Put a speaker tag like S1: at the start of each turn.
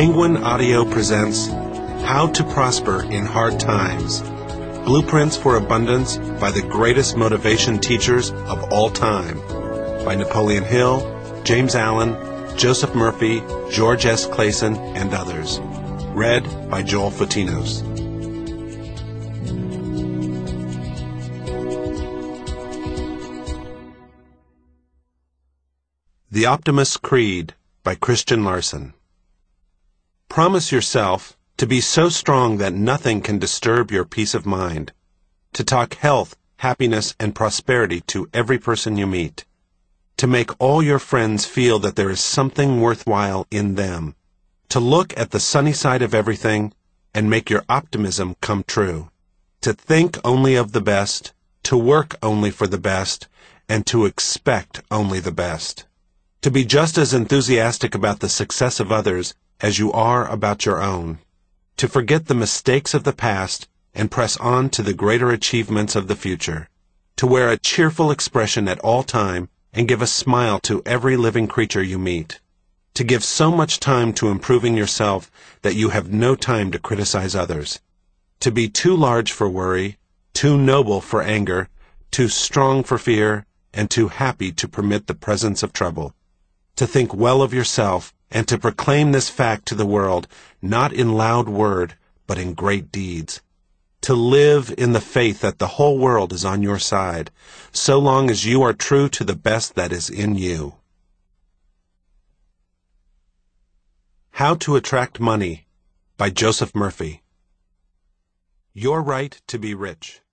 S1: Penguin Audio presents How to Prosper in Hard Times. Blueprints for Abundance by the Greatest Motivation Teachers of All Time. By Napoleon Hill, James Allen, Joseph Murphy, George S. Clason, and others. Read by Joel Futinos. The Optimist's Creed by Christian Larson. Promise yourself to be so strong that nothing can disturb your peace of mind, to talk health, happiness, and prosperity to every person you meet, to make all your friends feel that there is something worthwhile in them, to look at the sunny side of everything and make your optimism come true, to think only of the best, to work only for the best, and to expect only the best. To be just as enthusiastic about the success of others as you are about your own. To forget the mistakes of the past and press on to the greater achievements of the future. To wear a cheerful expression at all time and give a smile to every living creature you meet. To give so much time to improving yourself that you have no time to criticize others. To be too large for worry, too noble for anger, too strong for fear, and too happy to permit the presence of trouble. To think well of yourself, and to proclaim this fact to the world, not in loud word, but in great deeds. To live in the faith that the whole world is on your side, so long as you are true to the best that is in you. How to Attract Money by Joseph Murphy. Your Right to be Rich.